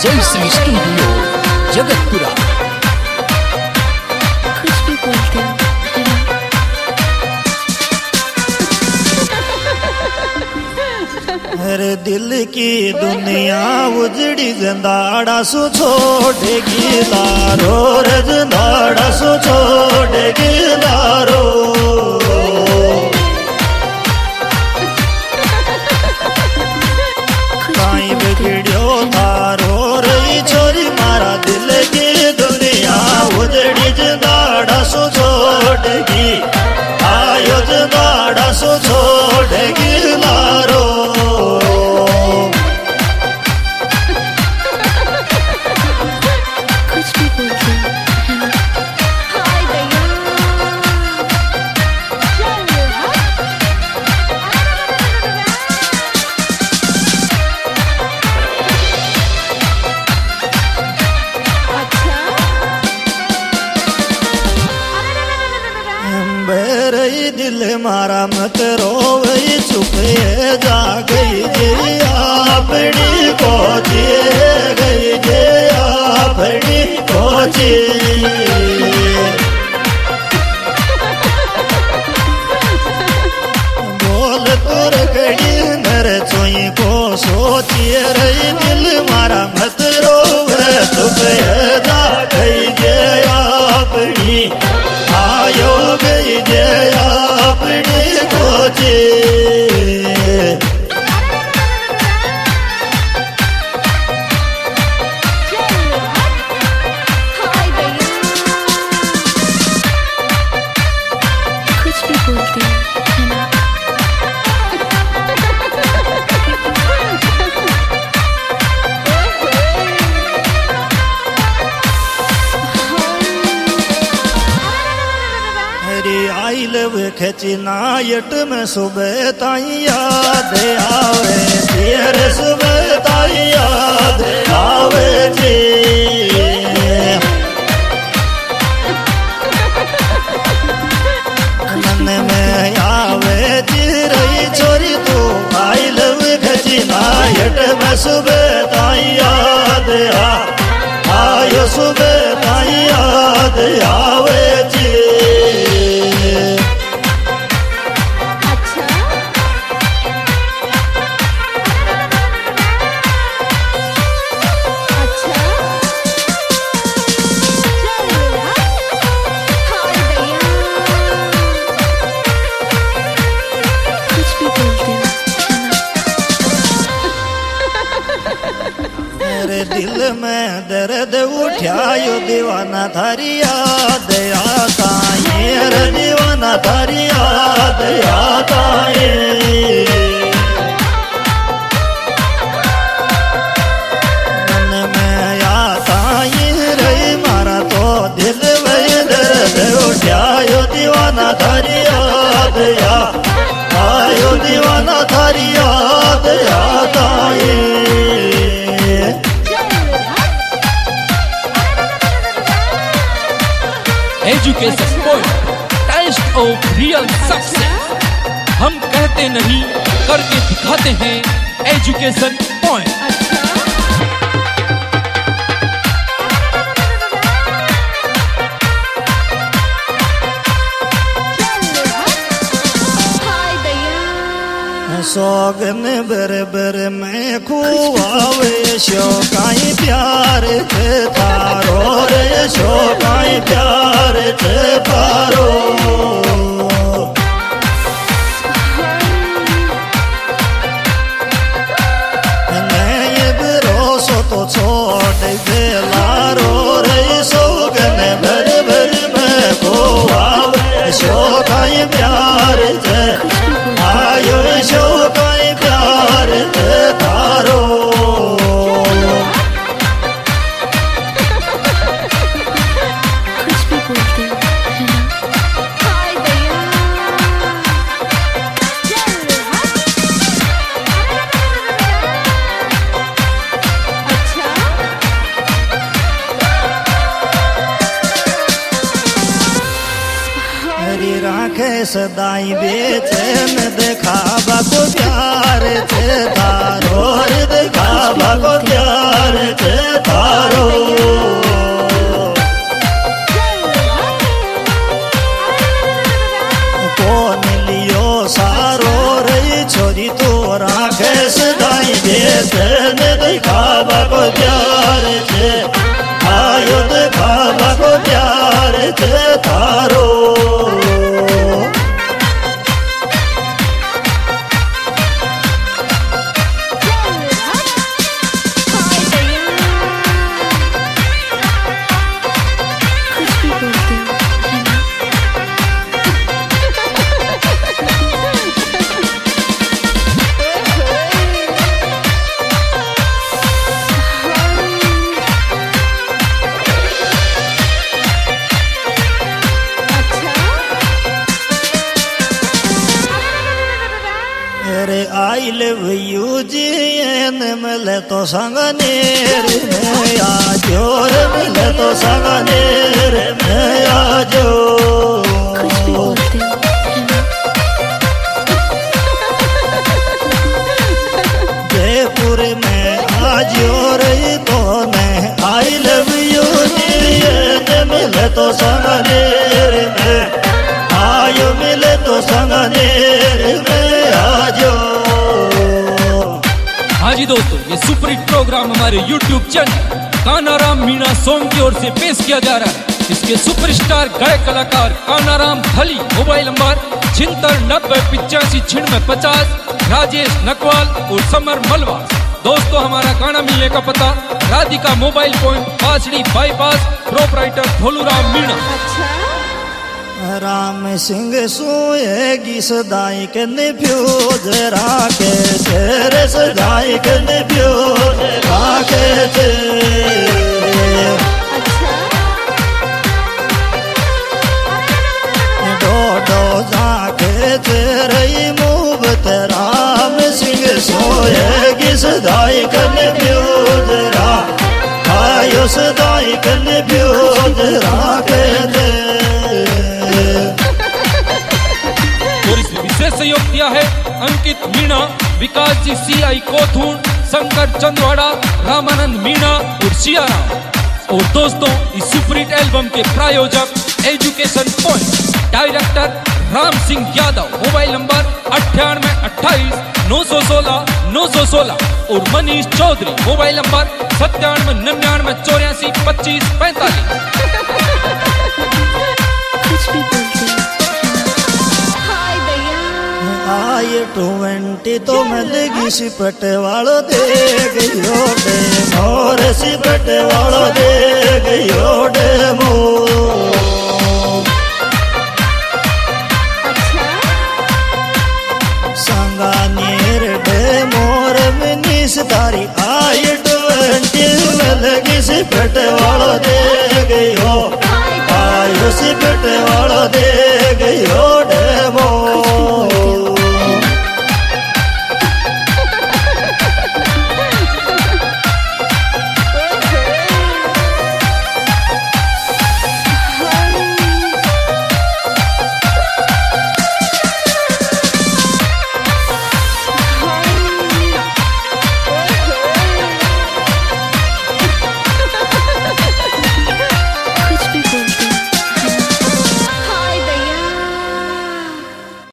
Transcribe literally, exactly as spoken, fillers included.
जय श्री स्टूडियो जगतपुरा। कुछ भी बोलते हो हर दिल की दुनिया उजड़ी जंदाड़ा सु छोड़ेगी लारो रे जंदाड़ा सु छोड़ेगी लारो। काई बिगड़ियो तारो रही छोरी मारा दिल की दुनिया उजड़ी जंदाड़ा सु छोड़ेगी आयो जंदाड़ा सु छोड़ेगी लारो। दिल मारा मत रोवे चुपे जा गई जे अपनी कोची गई जे अपनी कोची। बोल तुर गड़ी नर चोई को सोचिए रही दिल मारा मत रोवे चुपे जा गई जे अपनी आयो गई जे अपनी खोजे। कुछ भी बोलते हो है ना। आई लव खचना यट में सुबह ताई याद आवे तेर सुबह ताई याद आवे जी। मन में आवे जी रही छोरी तू आई लव खचना यट में सुबह ताई याद आ आयो सुबह ताई याद आवे जी। दिल में दर्द उठायो दीवाना थारी याद आता ये रे दीवाना थारी याद आता ये। मन में आता ये रे मारा तो दिल में दर्द उठायो दीवाना थारी याद आयो दीवाना थारी याद आता ये। Education point test of real success. हम कहते नहीं करके दिखाते हैं एजुकेशन पॉइंट। सोगन बर बर में खुआवे शोकाई प्यार थे तारो रे शोकाई प्यार थे तारो। नहीं भरोसो तो छोड़ दे लारो रे सोगन बर बर में खुआवे शोकाई प्यार थे आयो शोकाई प्यार थे तारो। कुछ सदाई बेचैन दिखावा को प्यार थे तारो दिखावा को प्यार थे तारो कौन लियो सारो रही छोरी तो राखे सदाई बेचैन दिखावा को प्यार थे आयो दिखावा को प्यार थे तारो आई लव यू जी एन मिले तो संगनेर में आजो रे मिले तो संगनेर में आजो कुछ भी बोलते हो जयपुर में आजो रे तो मैं आई लव यू जी एन मिले तो संगनेर में आयो मिले तो संगनेर में आजो। हाँ जी दोस्तों, ये सुपर हिट प्रोग्राम हमारे YouTube channel Kanaram Meena song की ओर से पेश किया जा रहा है। इसके सुपरस्टार गायक कलाकार कानाराम थली, मोबाइल नंबर छिहत्तर नब्बे पिचासी छिन्नवे पचास, राजेश नकवाल और समर मलवा। दोस्तों हमारा गाना मिलने का पता Radhika mobile point Pasadi bypass, proprietor Bholuram Meena. Ram Singh सोएगी सदाई के निफ्यूज राके तेरे सदाई के निफ्यूज राके थे डो डो जाके तेरे मुँह ते राम सिंह सोएगी सदाई के निफ्यूज राके आयो सदाई के निफ्यूज राके थे। और इसमें विशेष सहयोग दिया है अंकित मीणा, विकास जी सी आई कोथून, शंकर चंदवाड़ा, रामानंद मीणा और सियाराम। और दोस्तों इस सुपरहिट एल्बम के प्रायोजक education point, director Ram Singh Yadav, mobile number अट्ठानवे अट्ठाईस नौ सौ सोलह नौ सौ सोलह और मनीष चौधरी, मोबाइल नंबर सत्तानवे निन्यानवे चौरासी पच्चीस पैंतालीस। कुछ भी बोलते हो आए ट्वेंटी तो मैं लगी सिपट वालो दे गयो दे और सिपट वालो दे